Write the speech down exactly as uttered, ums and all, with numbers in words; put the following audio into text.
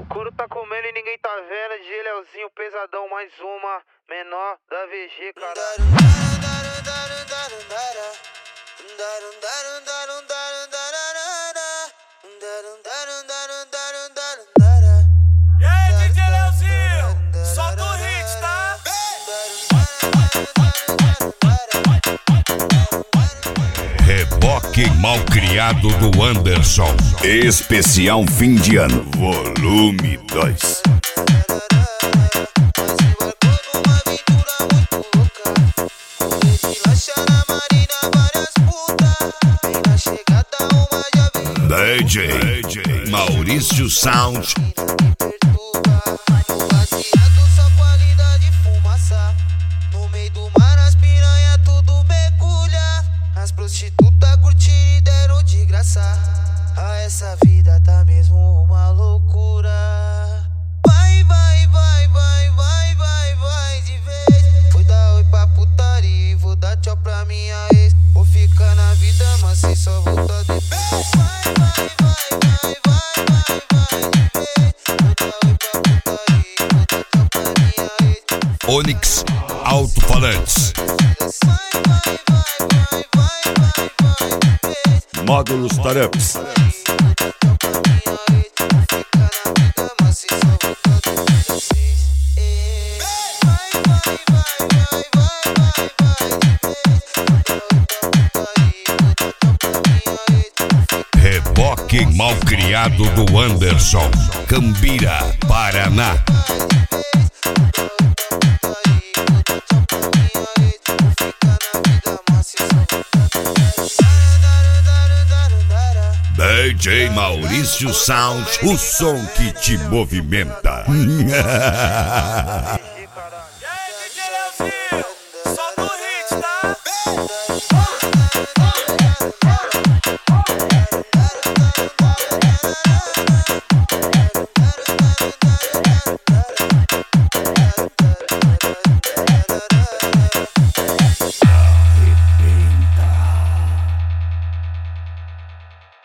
Couro tá comendo e ninguém tá vendo. D J Leozinho, pesadão, mais uma. Menor da V G, cara. E aí, D J Leozinho, solta o hit, tá? Reboque Malcriado do Anderson. Especial fim de ano, volume dois. D J Maurício Sound. Prostituta curtir e deram de graça. Ah, essa vida tá mesmo uma loucura. Vai, vai, vai, vai, vai, vai, vai de vez. Fui dar oi pra putaria e vou dar tchau pra minha ex. Vou ficar na vida, mas sem só voltar depois. Vai, vai, vai, vai, vai, vai, vai de vez. Vou dar oi pra putaria e vou dar tchau pra minha ex. Onyx Alto-Falantes. Módulos Tareps. Reboque Malcriado do Anderson, Cambira, Paraná. D J Maurício Sound, o som que te movimenta.